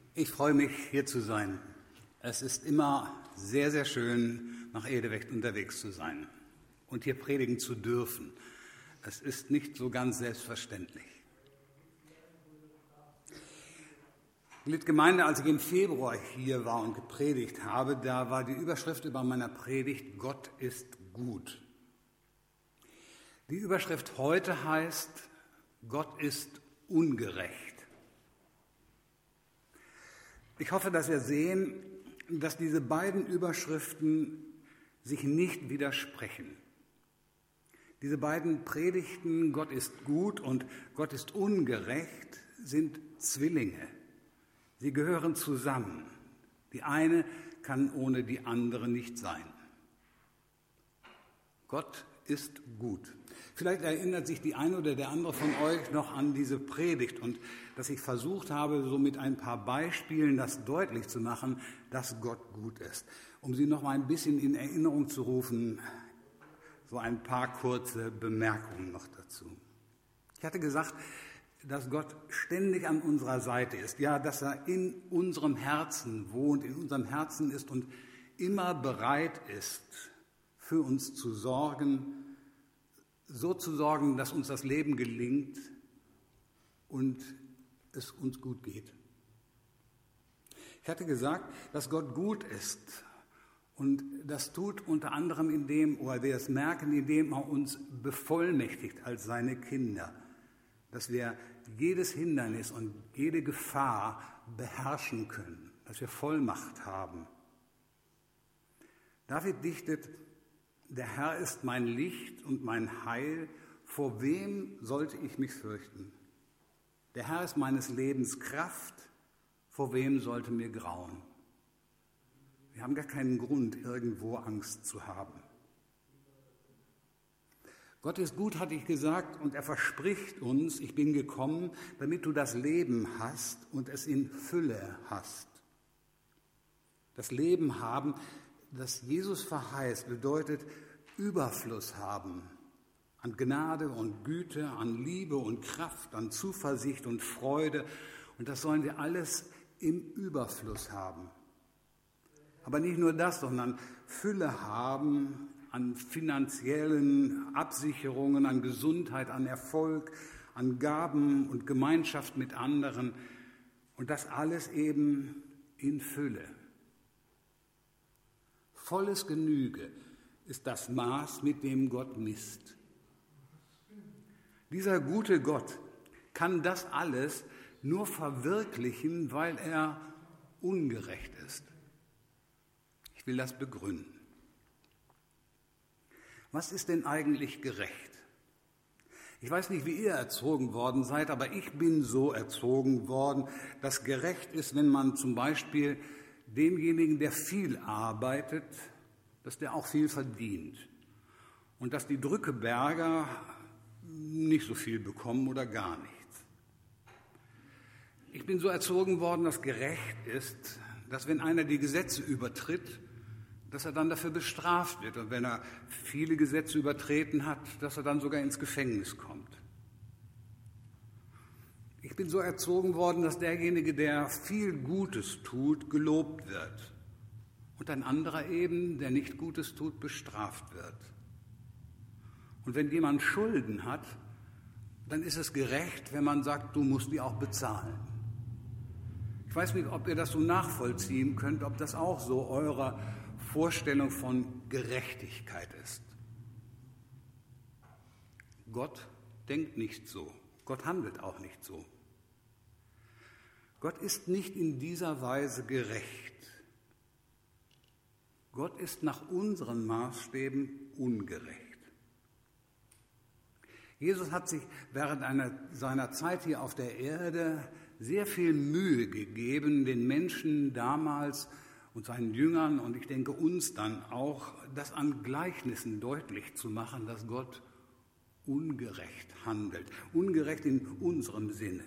Ich freue mich, hier zu sein. Es ist immer sehr, sehr schön, nach Edewecht unterwegs zu sein und hier predigen zu dürfen. Es ist nicht so ganz selbstverständlich. Liebe Gemeinde, als ich im Februar hier war und gepredigt habe, da war die Überschrift über meiner Predigt: Gott ist gut. Die Überschrift heute heißt: Gott ist ungerecht. Ich hoffe, dass wir sehen, dass diese beiden Überschriften sich nicht widersprechen. Diese beiden Predigten, Gott ist gut und Gott ist ungerecht, sind Zwillinge. Sie gehören zusammen. Die eine kann ohne die andere nicht sein. Gott ist gut. Vielleicht erinnert sich die eine oder der andere von euch noch an diese Predigt und dass ich versucht habe, so mit ein paar Beispielen das deutlich zu machen, dass Gott gut ist. Um sie noch mal ein bisschen in Erinnerung zu rufen, so ein paar kurze Bemerkungen noch dazu. Ich hatte gesagt, dass Gott ständig an unserer Seite ist, ja, dass er in unserem Herzen wohnt, in unserem Herzen ist und immer bereit ist, für uns zu sorgen, so zu sorgen, dass uns das Leben gelingt und es uns gut geht. Ich hatte gesagt, dass Gott gut ist und das tut unter anderem oder wir es merken, indem er uns bevollmächtigt als seine Kinder, dass wir jedes Hindernis und jede Gefahr beherrschen können, dass wir Vollmacht haben. David dichtet: Der Herr ist mein Licht und mein Heil, vor wem sollte ich mich fürchten? Der Herr ist meines Lebens Kraft, vor wem sollte mir grauen? Wir haben gar keinen Grund, irgendwo Angst zu haben. Gott ist gut, hatte ich gesagt, und er verspricht uns: Ich bin gekommen, damit du das Leben hast und es in Fülle hast. Das Leben haben, das Jesus verheißt, bedeutet Überfluss haben an Gnade und Güte, an Liebe und Kraft, an Zuversicht und Freude. Und das sollen wir alles im Überfluss haben. Aber nicht nur das, sondern Fülle haben an finanziellen Absicherungen, an Gesundheit, an Erfolg, an Gaben und Gemeinschaft mit anderen. Und das alles eben in Fülle. Volles Genüge ist das Maß, mit dem Gott misst. Dieser gute Gott kann das alles nur verwirklichen, weil er ungerecht ist. Ich will das begründen. Was ist denn eigentlich gerecht? Ich weiß nicht, wie ihr erzogen worden seid, aber ich bin so erzogen worden, dass gerecht ist, wenn man zum Beispiel demjenigen, der viel arbeitet, dass der auch viel verdient und dass die Drückeberger nicht so viel bekommen oder gar nichts. Ich bin so erzogen worden, dass gerecht ist, dass wenn einer die Gesetze übertritt, dass er dann dafür bestraft wird und wenn er viele Gesetze übertreten hat, dass er dann sogar ins Gefängnis kommt. Ich bin so erzogen worden, dass derjenige, der viel Gutes tut, gelobt wird und ein anderer eben, der nicht Gutes tut, bestraft wird. Und wenn jemand Schulden hat, dann ist es gerecht, wenn man sagt, du musst die auch bezahlen. Ich weiß nicht, ob ihr das so nachvollziehen könnt, ob das auch so eure Vorstellung von Gerechtigkeit ist. Gott denkt nicht so. Gott handelt auch nicht so. Gott ist nicht in dieser Weise gerecht. Gott ist nach unseren Maßstäben ungerecht. Jesus hat sich während seiner Zeit hier auf der Erde sehr viel Mühe gegeben, den Menschen damals und seinen Jüngern und ich denke uns dann auch, das an Gleichnissen deutlich zu machen, dass Gott ungerecht handelt, ungerecht in unserem Sinne.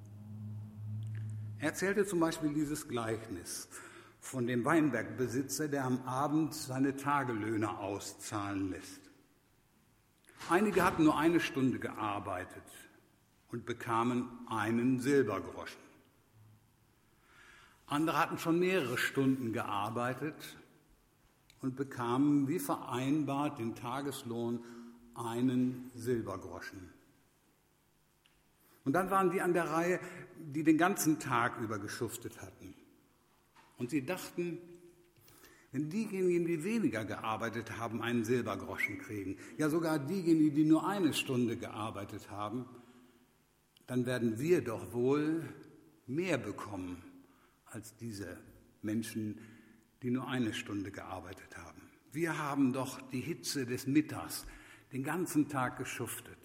Er erzählte zum Beispiel dieses Gleichnis von dem Weinbergbesitzer, der am Abend seine Tagelöhner auszahlen lässt. Einige hatten nur 1 Stunde gearbeitet und bekamen einen Silbergroschen. Andere hatten schon mehrere Stunden gearbeitet und bekamen wie vereinbart den Tageslohn einen Silbergroschen. Und dann waren die an der Reihe, die den ganzen Tag über geschuftet hatten. Und sie dachten, wenn diejenigen, die weniger gearbeitet haben, einen Silbergroschen kriegen, ja sogar diejenigen, die nur eine Stunde gearbeitet haben, dann werden wir doch wohl mehr bekommen als diese Menschen, die nur eine Stunde gearbeitet haben. Wir haben doch die Hitze des Mittags den ganzen Tag geschuftet.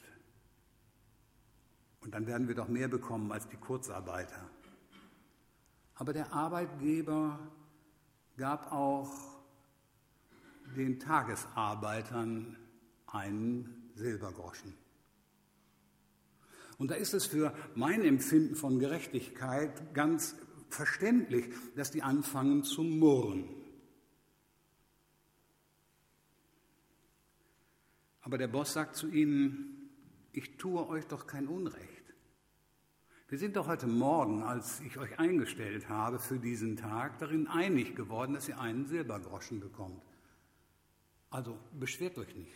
Und dann werden wir doch mehr bekommen als die Kurzarbeiter. Aber der Arbeitgeber gab auch den Tagesarbeitern einen Silbergroschen. Und da ist es für mein Empfinden von Gerechtigkeit ganz verständlich, dass die anfangen zu murren. Aber der Boss sagt zu ihnen, ich tue euch doch kein Unrecht. Wir sind doch heute Morgen, als ich euch eingestellt habe für diesen Tag, darin einig geworden, dass ihr einen Silbergroschen bekommt. Also beschwert euch nicht.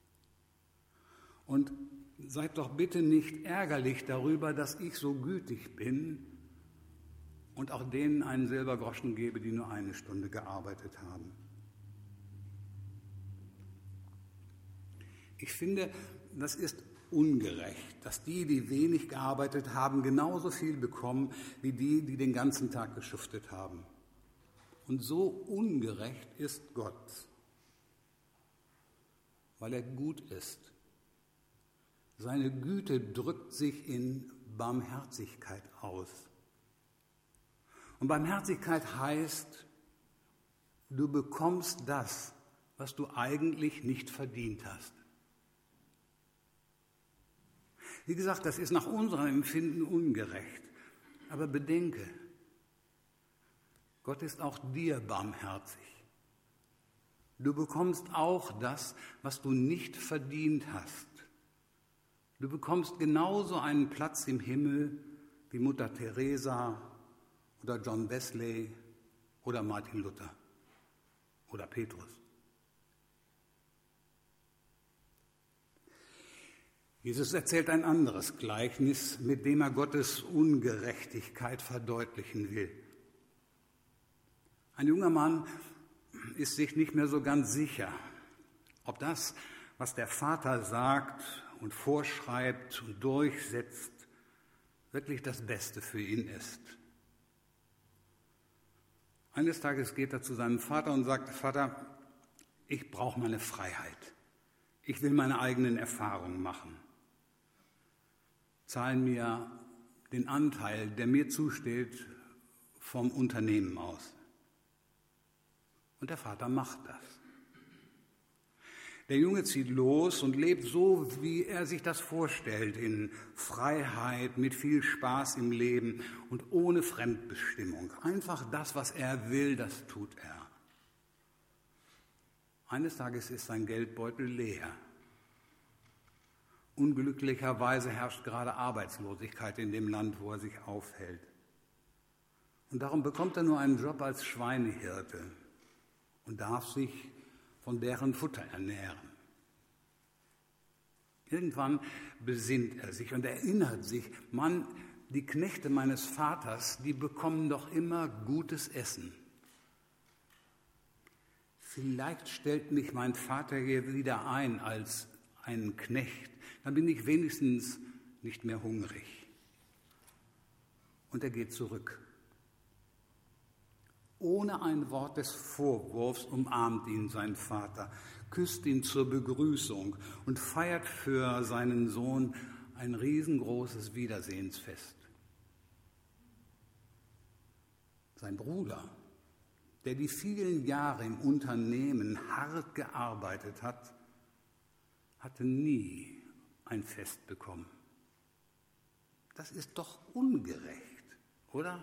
Und seid doch bitte nicht ärgerlich darüber, dass ich so gütig bin und auch denen einen Silbergroschen gebe, die nur eine Stunde gearbeitet haben. Ich finde, das ist ungerecht, dass die wenig gearbeitet haben, genauso viel bekommen wie die den ganzen Tag geschuftet haben. Und so ungerecht ist Gott, weil er gut ist. Seine Güte drückt sich in Barmherzigkeit aus. Und Barmherzigkeit heißt, du bekommst das, was du eigentlich nicht verdient hast. Wie gesagt, das ist nach unserem Empfinden ungerecht. Aber bedenke, Gott ist auch dir barmherzig. Du bekommst auch das, was du nicht verdient hast. Du bekommst genauso einen Platz im Himmel wie Mutter Teresa oder John Wesley oder Martin Luther oder Petrus. Jesus erzählt ein anderes Gleichnis, mit dem er Gottes Ungerechtigkeit verdeutlichen will. Ein junger Mann ist sich nicht mehr so ganz sicher, ob das, was der Vater sagt und vorschreibt und durchsetzt, wirklich das Beste für ihn ist. Eines Tages geht er zu seinem Vater und sagt, Vater, ich brauche meine Freiheit. Ich will meine eigenen Erfahrungen machen. Zahl mir den Anteil, der mir zusteht, vom Unternehmen aus. Und der Vater macht das. Der Junge zieht los und lebt so, wie er sich das vorstellt, in Freiheit, mit viel Spaß im Leben und ohne Fremdbestimmung. Einfach das, was er will, das tut er. Eines Tages ist sein Geldbeutel leer. Unglücklicherweise herrscht gerade Arbeitslosigkeit in dem Land, wo er sich aufhält. Und darum bekommt er nur einen Job als Schweinehirte und darf sich von deren Futter ernähren. Irgendwann besinnt er sich und erinnert sich, Mann, die Knechte meines Vaters, die bekommen doch immer gutes Essen. Vielleicht stellt mich mein Vater hier wieder ein als einen Knecht, dann bin ich wenigstens nicht mehr hungrig. Und er geht zurück. Ohne ein Wort des Vorwurfs umarmt ihn sein Vater, küsst ihn zur Begrüßung und feiert für seinen Sohn ein riesengroßes Wiedersehensfest. Sein Bruder, der die vielen Jahre im Unternehmen hart gearbeitet hat, hatte nie ein Fest bekommen. Das ist doch ungerecht, oder?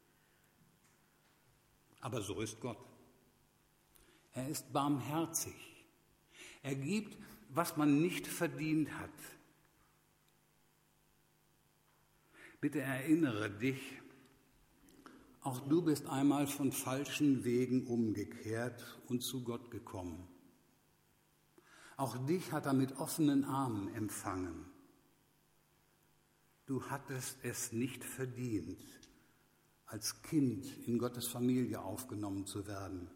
Aber so ist Gott. Er ist barmherzig. Er gibt, was man nicht verdient hat. Bitte erinnere dich Auch du bist einmal von falschen Wegen umgekehrt und zu Gott gekommen. Auch dich hat er mit offenen Armen empfangen. Du hattest es nicht verdient, als Kind in Gottes Familie aufgenommen zu werden.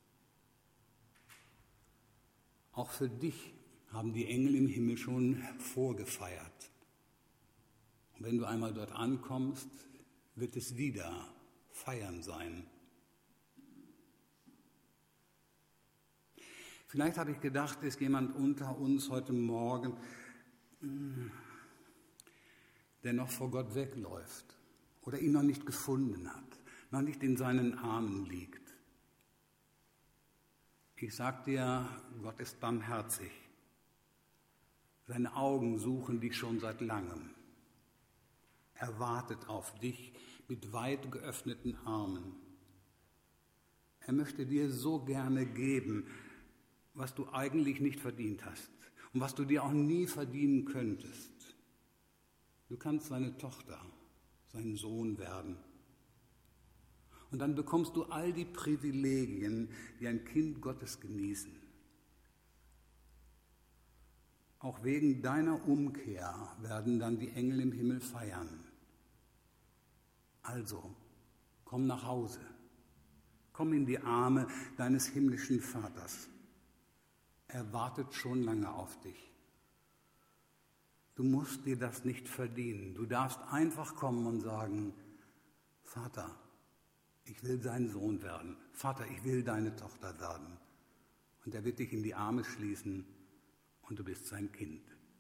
Auch für dich haben die Engel im Himmel schon vorgefeiert. Und wenn du einmal dort ankommst, wird es wieder Feiern sein. Vielleicht habe ich gedacht, ist jemand unter uns heute Morgen, der noch vor Gott wegläuft oder ihn noch nicht gefunden hat, noch nicht in seinen Armen liegt. Ich sage dir, Gott ist barmherzig. Seine Augen suchen dich schon seit langem. Er wartet auf dich mit weit geöffneten Armen. Er möchte dir so gerne geben, was du eigentlich nicht verdient hast und was du dir auch nie verdienen könntest. Du kannst seine Tochter, sein Sohn werden. Und dann bekommst du all die Privilegien, die ein Kind Gottes genießen. Auch wegen deiner Umkehr werden dann die Engel im Himmel feiern. Also, komm nach Hause. Komm in die Arme deines himmlischen Vaters. Er wartet schon lange auf dich. Du musst dir das nicht verdienen. Du darfst einfach kommen und sagen, Vater, ich will dein Sohn werden. Vater, ich will deine Tochter werden. Und er wird dich in die Arme schließen und du bist sein Kind.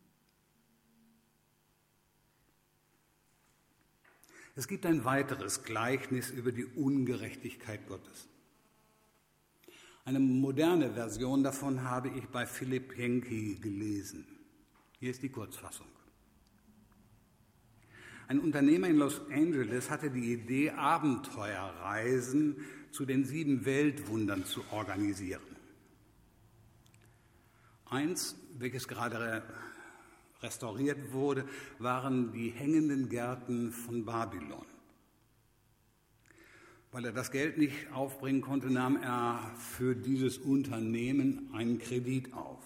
Es gibt ein weiteres Gleichnis über die Ungerechtigkeit Gottes. Eine moderne Version davon habe ich bei Philipp Henke gelesen. Hier ist die Kurzfassung. Ein Unternehmer in Los Angeles hatte die Idee, Abenteuerreisen zu den 7 Weltwundern zu organisieren. Eins, welches gerade restauriert wurde, waren die hängenden Gärten von Babylon. Weil er das Geld nicht aufbringen konnte, nahm er für dieses Unternehmen einen Kredit auf.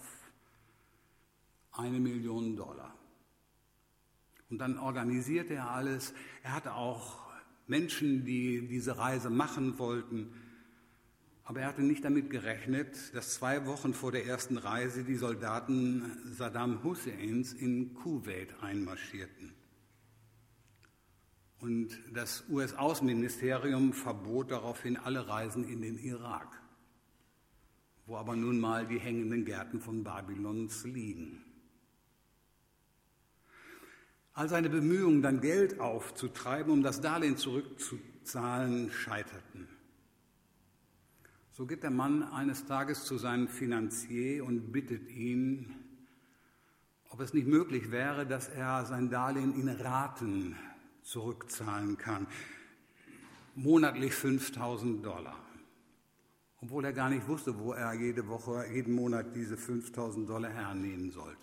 $1 Million. Und dann organisierte er alles. Er hatte auch Menschen, die diese Reise machen wollten. Aber er hatte nicht damit gerechnet, dass 2 Wochen vor der ersten Reise die Soldaten Saddam Husseins in Kuwait einmarschierten. Und das US-Außenministerium verbot daraufhin alle Reisen in den Irak, wo aber nun mal die hängenden Gärten von Babylons liegen. All seine Bemühungen, dann Geld aufzutreiben, um das Darlehen zurückzuzahlen, scheiterten. So geht der Mann eines Tages zu seinem Finanzier und bittet ihn, ob es nicht möglich wäre, dass er sein Darlehen in Raten zurückzahlen kann, monatlich $5.000, obwohl er gar nicht wusste, wo er jeden Monat diese $5.000 hernehmen sollte.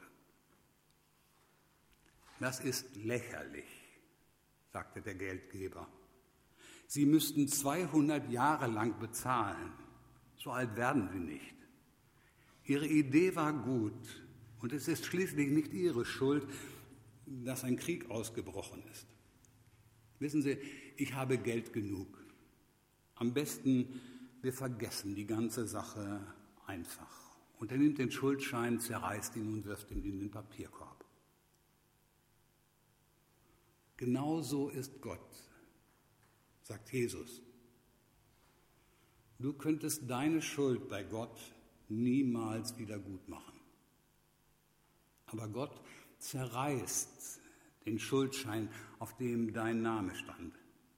Das ist lächerlich, sagte der Geldgeber. Sie müssten 200 Jahre lang bezahlen. So alt werden Sie nicht. Ihre Idee war gut und es ist schließlich nicht Ihre Schuld, dass ein Krieg ausgebrochen ist. Wissen Sie, ich habe Geld genug. Am besten, wir vergessen die ganze Sache einfach. Und er nimmt den Schuldschein, zerreißt ihn und wirft ihn in den Papierkorb. Genau so ist Gott, sagt Jesus. Du könntest deine Schuld bei Gott niemals wieder gut machen. Aber Gott zerreißt den Schuldschein, auf dem dein Name stand.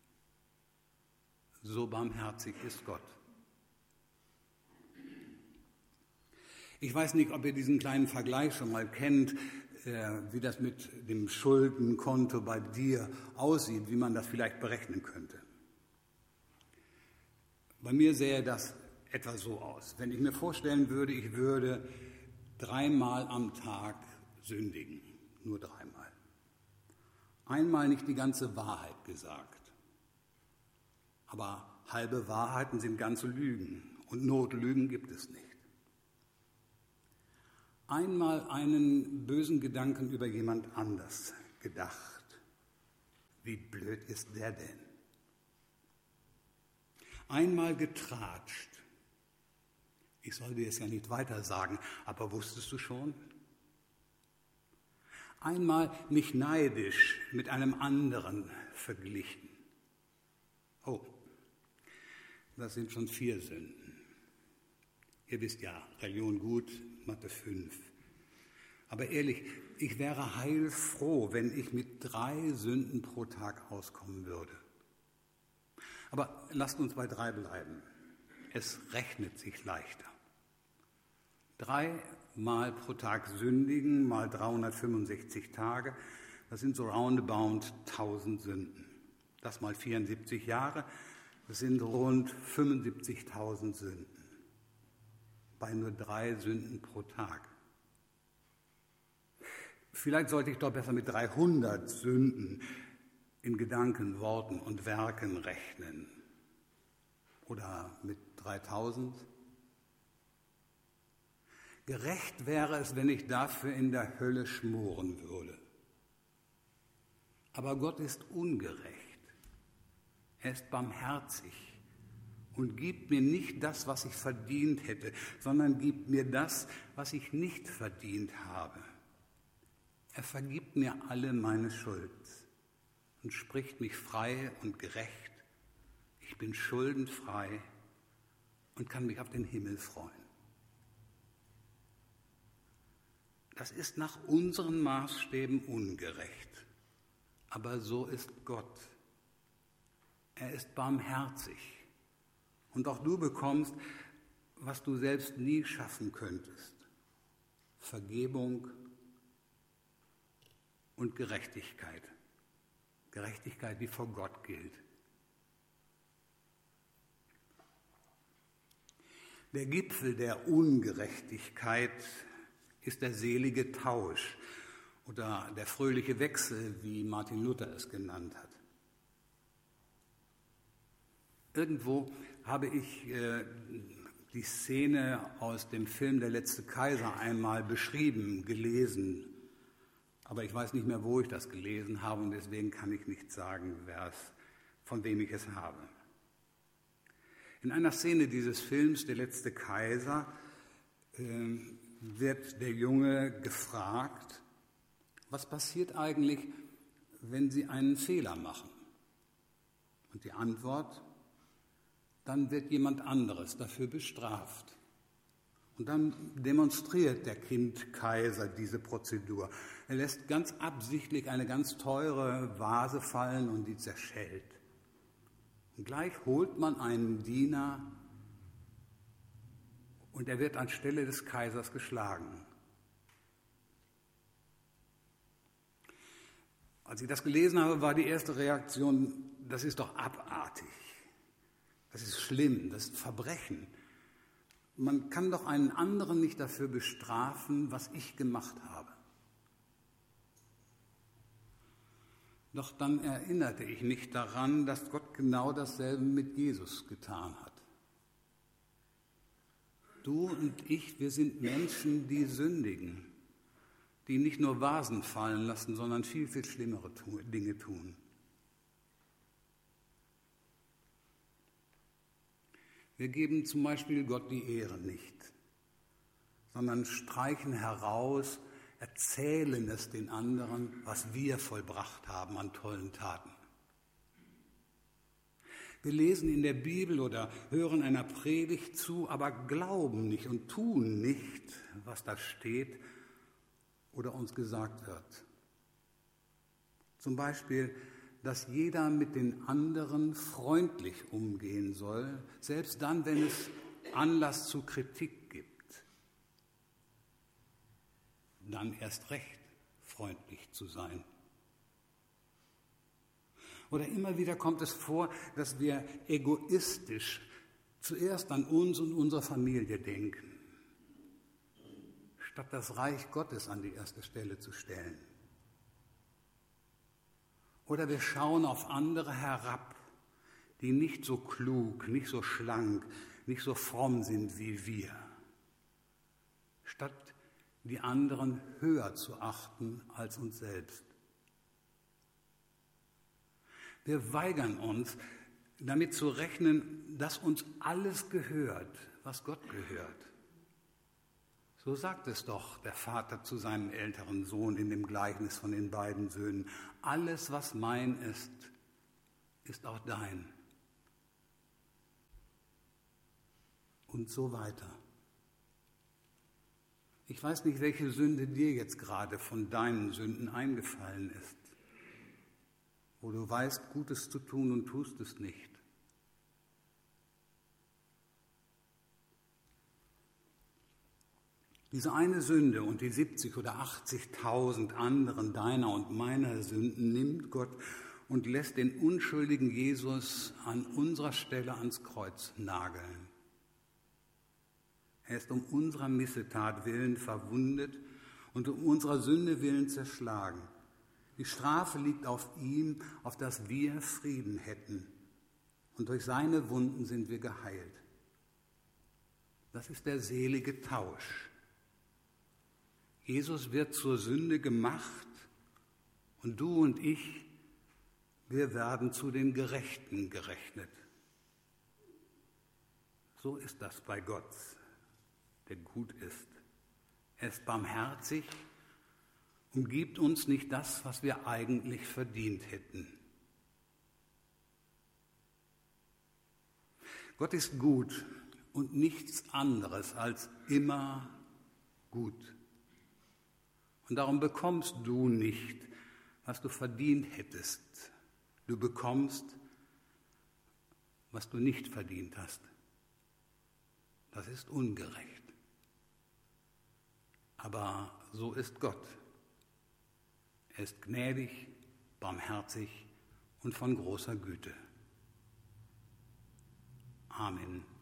So barmherzig ist Gott. Ich weiß nicht, ob ihr diesen kleinen Vergleich schon mal kennt, wie das mit dem Schuldenkonto bei dir aussieht, wie man das vielleicht berechnen könnte. Bei mir sähe das etwa so aus. Wenn ich mir vorstellen würde, ich würde 3-mal am Tag sündigen, nur 3-mal. Einmal nicht die ganze Wahrheit gesagt. Aber halbe Wahrheiten sind ganze Lügen und Notlügen gibt es nicht. Einmal einen bösen Gedanken über jemand anders gedacht. Wie blöd ist der denn? Einmal getratscht. Ich soll dir es ja nicht weiter sagen, aber wusstest du schon? Einmal mich neidisch mit einem anderen verglichen. Oh, das sind schon 4 Sünden. Ihr wisst ja, Religion gut, Mathe 5. Aber ehrlich, ich wäre heilfroh, wenn ich mit 3 Sünden pro Tag auskommen würde. Aber lasst uns bei 3 bleiben. Es rechnet sich leichter. 3 Mal pro Tag sündigen, mal 365 Tage, das sind so roundabout 1000 Sünden. Das mal 74 Jahre, das sind rund 75.000 Sünden. Bei nur 3 Sünden pro Tag. Vielleicht sollte ich doch besser mit 300 Sünden in Gedanken, Worten und Werken rechnen. Oder mit 3000. Gerecht wäre es, wenn ich dafür in der Hölle schmoren würde. Aber Gott ist ungerecht. Er ist barmherzig und gibt mir nicht das, was ich verdient hätte, sondern gibt mir das, was ich nicht verdient habe. Er vergibt mir alle meine Schuld und spricht mich frei und gerecht. Ich bin schuldenfrei und kann mich auf den Himmel freuen. Das ist nach unseren Maßstäben ungerecht, aber so ist Gott. Er ist barmherzig und auch du bekommst, was du selbst nie schaffen könntest: Vergebung und Gerechtigkeit. Gerechtigkeit, die vor Gott gilt. Der Gipfel der Ungerechtigkeit ist der selige Tausch oder der fröhliche Wechsel, wie Martin Luther es genannt hat. Irgendwo habe ich die Szene aus dem Film Der letzte Kaiser einmal beschrieben, gelesen. Aber ich weiß nicht mehr, wo ich das gelesen habe und deswegen kann ich nicht sagen, von wem ich es habe. In einer Szene dieses Films, Der letzte Kaiser, wird der Junge gefragt, was passiert eigentlich, wenn Sie einen Fehler machen? Und die Antwort: Dann wird jemand anderes dafür bestraft. Und dann demonstriert der Kind-Kaiser diese Prozedur. Er lässt ganz absichtlich eine ganz teure Vase fallen und die zerschellt. Und gleich holt man einen Diener und er wird anstelle des Kaisers geschlagen. Als ich das gelesen habe, war die erste Reaktion: Das ist doch abartig. Das ist schlimm, das ist Verbrechen. Man kann doch einen anderen nicht dafür bestrafen, was ich gemacht habe. Doch dann erinnerte ich mich daran, dass Gott genau dasselbe mit Jesus getan hat. Du und ich, wir sind Menschen, die sündigen, die nicht nur Vasen fallen lassen, sondern viel, viel schlimmere Dinge tun. Wir geben zum Beispiel Gott die Ehre nicht, sondern streichen heraus, erzählen es den anderen, was wir vollbracht haben an tollen Taten. Wir lesen in der Bibel oder hören einer Predigt zu, aber glauben nicht und tun nicht, was da steht oder uns gesagt wird. Zum Beispiel, dass jeder mit den anderen freundlich umgehen soll, selbst dann, wenn es Anlass zu Kritik gibt. Dann erst recht freundlich zu sein. Oder immer wieder kommt es vor, dass wir egoistisch zuerst an uns und unsere Familie denken, statt das Reich Gottes an die erste Stelle zu stellen. Oder wir schauen auf andere herab, die nicht so klug, nicht so schlank, nicht so fromm sind wie wir, statt die anderen höher zu achten als uns selbst. Wir weigern uns, damit zu rechnen, dass uns alles gehört, was Gott gehört. So sagt es doch der Vater zu seinem älteren Sohn in dem Gleichnis von den beiden Söhnen. Alles, was mein ist, ist auch dein. Und so weiter. Ich weiß nicht, welche Sünde dir jetzt gerade von deinen Sünden eingefallen ist, wo du weißt, Gutes zu tun und tust es nicht. Diese eine Sünde und die 70 oder 80.000 anderen deiner und meiner Sünden nimmt Gott und lässt den unschuldigen Jesus an unserer Stelle ans Kreuz nageln. Er ist um unserer Missetat willen verwundet und um unserer Sünde willen zerschlagen. Die Strafe liegt auf ihm, auf dass wir Frieden hätten. Und durch seine Wunden sind wir geheilt. Das ist der selige Tausch. Jesus wird zur Sünde gemacht und du und ich, wir werden zu den Gerechten gerechnet. So ist das bei Gott, der gut ist. Er ist barmherzig und gibt uns nicht das, was wir eigentlich verdient hätten. Gott ist gut und nichts anderes als immer gut. Und darum bekommst du nicht, was du verdient hättest. Du bekommst, was du nicht verdient hast. Das ist ungerecht. Aber so ist Gott. Er ist gnädig, barmherzig und von großer Güte. Amen.